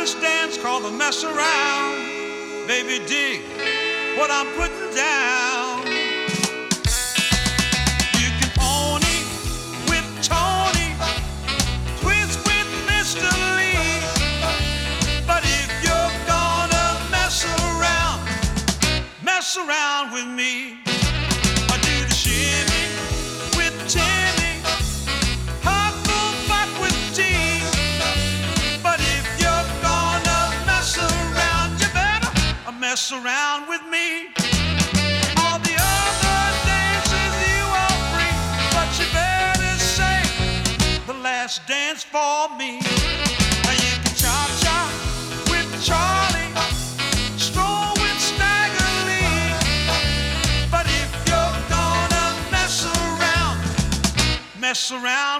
this dance called the mess around. Baby, dig what I'm putting down. You can pony with Tony, twist with Mr. Lee. But if you're gonna mess around with me. I do the shimmy with Timmy, huckleback with T. But if you're gonna mess around, you better mess around with me. All the other dances you are free, but you better save the last dance for me. Now you can chop with Charlie, stroll with Stagger Lee. But if you're gonna mess around